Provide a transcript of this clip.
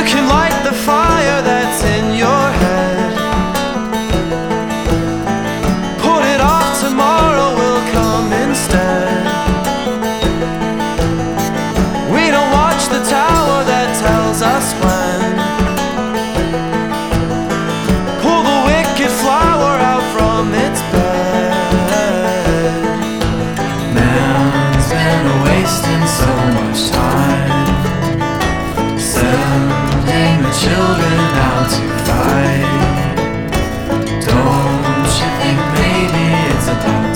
can light the fire that's in your head. Put it off, tomorrow will come instead. We don't watch the tower that tells us when. Pull the wicked flower out from its bed. Man's been wasting so much time, sending the children out to fight. Don't you think maybe it's about